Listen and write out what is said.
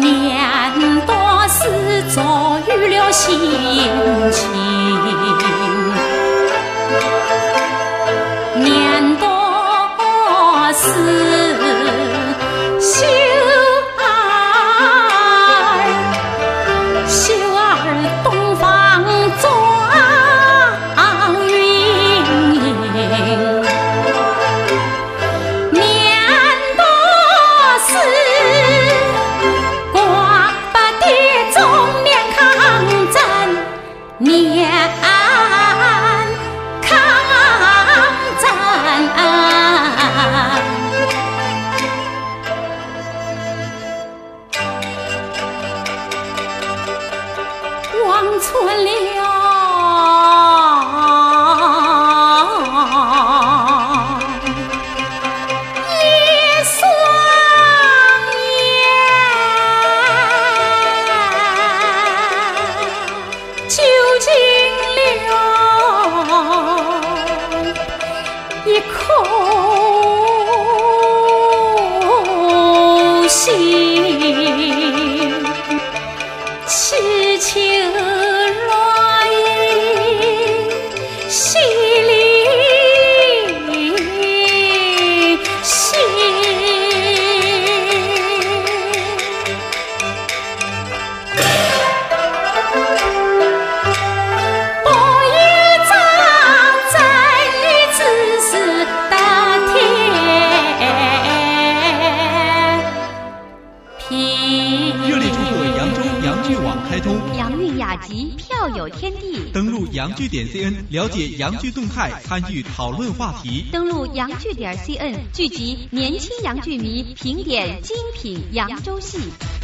年多事遭遇了心情，年多事秀儿东方状云影，年多事挂把的中年抗战，年抗战，望春了一双眼，究竟了一口心，痴情落于心里心。不一张真理只是得天平。 热烈祝贺扬州扬剧网开通， 洋韵雅集，票有天地。 登录洋剧.cn， 了解洋剧动态，参与讨论话题。 登录洋剧.cn， 聚集年轻洋剧迷，评点精品扬州戏。